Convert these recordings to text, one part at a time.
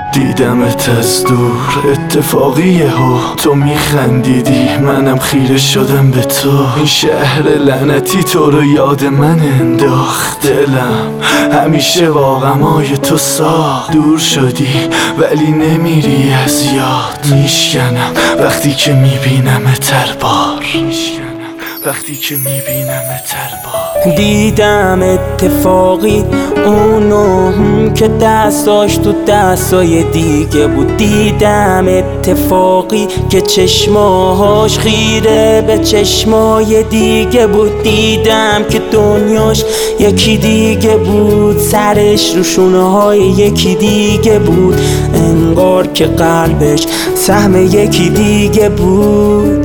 دیدمت از دور اتفاقیه ها، تو میخندیدی منم خیره شدم به تو. این شهر لعنتی تو رو یاد من انداخت، دلم همیشه با غمای تو ساخت. دور شدی ولی نمیری از یاد، میشکنم وقتی که میبینمت هر بار، وقتی که میبینمت هر بار. دیدم اتفاقی اونو که دستاش تو دستای دیگه بود. دیدم اتفاقی که چشماهاش خیره به چشمای دیگه بود. دیدم که دنیاش یکی دیگه بود، سرش رو شونه های یکی دیگه بود، انگار که قلبش سهم یکی دیگه بود.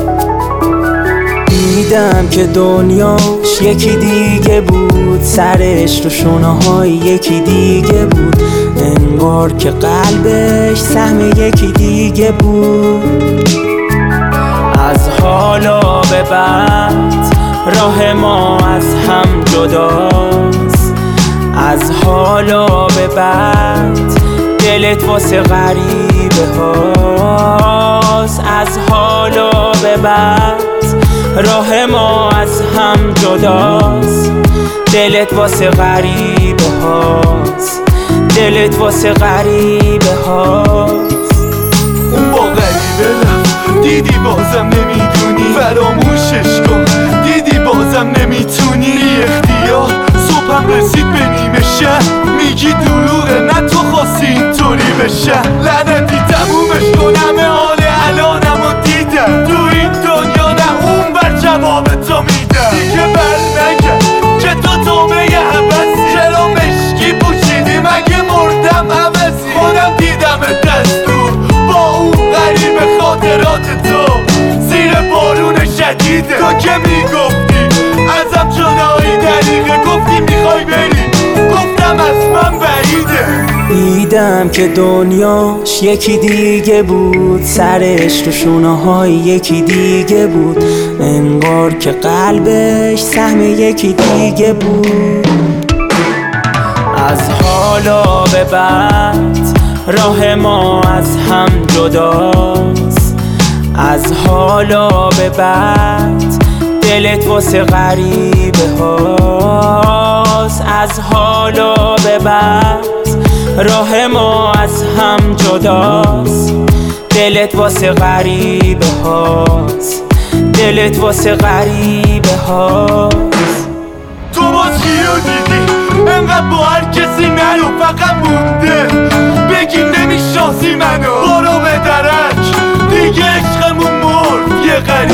دیدم که دنیاش یکی دیگه بود، سرش رو شونه های یکی دیگه بود، انگار که قلبش سهم یکی دیگه بود. از حالا به بعد راه ما از هم جداست، از حالا به بعد دلت واسه غریبه هاست. از حالا به بعد راه ما از هم جداست، دلت واسه غریبه هاست، دلت واسه غریبه هاست. اون با غریبه رفت، دیدی بازم نمیدونی، فراموشش کن دیدی بازم نمیتونی. بی اختیار صبحم رسید به نیمه شب، میگی دروغه نه تو خواستی اینطوری بشه. لعنتی تمومش کنم حال الانم و دیدم، تو این دنیا نه اون بر جواب تو میدم. دیگه بر نگرد که تو توبه عوضی، چرا مشکی پوشیدی مگه مردم عوضی. خودم دیدم دستور با اون غریب خاطرات تو زیر بارون شدیده. تو که میگفتی ازم جدایی دریغه، گفتی میخوای بری، گفتم از من بعیده. دیدم که دنیاش یکی دیگه بود، سرش رو شونه های یکی دیگه بود، انگار که قلبش سهم یکی دیگه بود. از حالا به بعد راه ما از هم جداست، از حالا به بعد دلت واسه غریبه هاست. از حالا به بعد راه ما از هم جداست، دلت واسه غریبه هاست، دلت واسه غریبه هاست. تو باز کیو دیدی انقدر با هر کسی نرو، فقط مونده بگی نمیشناسی منو. برو به درک دیگه عشقمون مرد، یه غریب